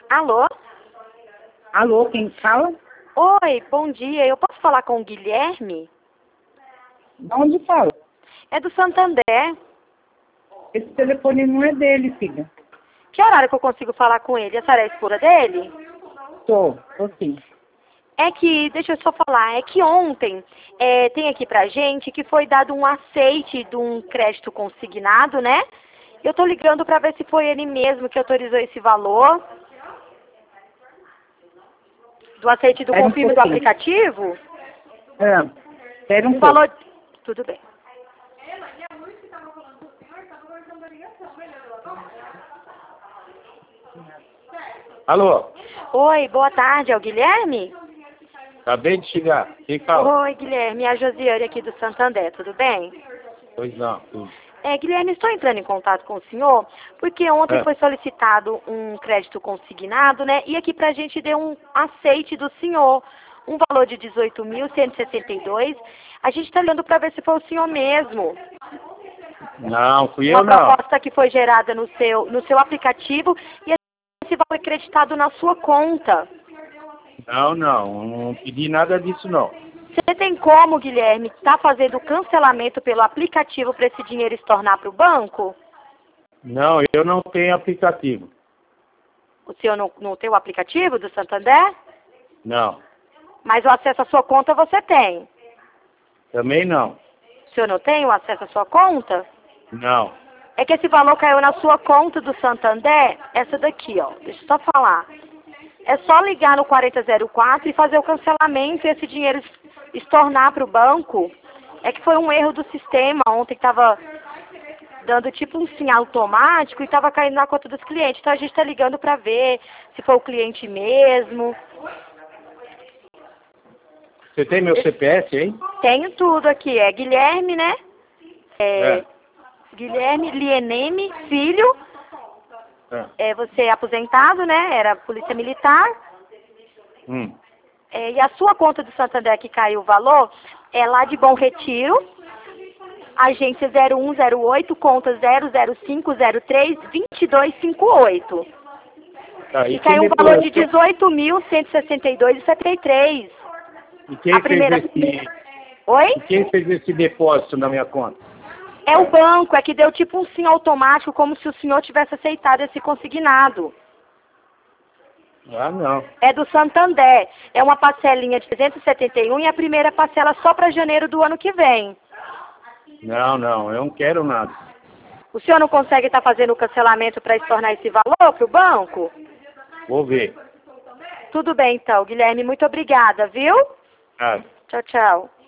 Alô? Alô, quem fala? Oi, bom dia. Eu posso falar com o Guilherme? De onde fala? É do Santander. Esse telefone não é dele, filha. Que horário que eu consigo falar com ele? A senhora é a esposa dele? Tô sim. É que, deixa eu só falar, é que ontem tem aqui pra gente que foi dado um aceite de um crédito consignado, né? Eu tô ligando pra ver se foi ele mesmo que autorizou esse valor. Do aceite do Espera um confirme do pouquinho. aplicativo? Espera um O pouco. valor... Tudo bem. Alô, Oi, boa tarde, é o Guilherme? acabei de chegar. Quem fala? Oi, Guilherme, é a Josiane aqui do Santander, tudo bem? Pois não, tudo. Guilherme, estou entrando em contato com o senhor, porque ontem É. foi solicitado um crédito consignado, né? E aqui pra gente deu um aceite do senhor, um valor de 18.162. A gente está olhando para ver se foi o senhor mesmo. Não, fui Uma eu não. proposta que foi gerada no seu aplicativo e esse valor é creditado na sua conta. Não pedi nada disso não. Você tem como, Guilherme, estar fazendo o cancelamento pelo aplicativo para esse dinheiro estornar para o banco? Não, eu não tenho aplicativo. O senhor não tem o aplicativo do Santander? Não, Mas o acesso à sua conta você tem. também não. O senhor não tem o acesso à sua conta? Não. É que esse valor caiu na sua conta do Santander, essa daqui, ó. Deixa eu só falar. É só ligar no 4004 e fazer o cancelamento e esse dinheiro estornar para o banco. É que foi um erro do sistema ontem que estava dando tipo um sinal automático e estava caindo na conta dos clientes. Então a gente está ligando para ver se foi o cliente mesmo. Você tem meu CPF, hein? Tenho tudo aqui. É Guilherme, né? É. Guilherme Lieneme Filho. Você é aposentado, né? Era polícia militar. E a sua conta do Santander que caiu o valor é lá de Bom Retiro, agência 0108, conta 00503-2258. Tá, E e caiu um valor de 18.162,73. E quem A primeira... Oi? quem fez esse depósito na minha conta? É o banco, é que deu tipo um sim automático, como se o senhor tivesse aceitado esse consignado. Ah, não. É do Santander. É uma parcelinha de 371 e a primeira parcela só para janeiro do ano que vem. Não, eu não quero nada. O senhor não consegue estar fazendo o cancelamento para estornar esse valor para o banco? Vou ver. Tudo bem, então, Guilherme. Muito obrigada, viu? Ah. Tchau, tchau.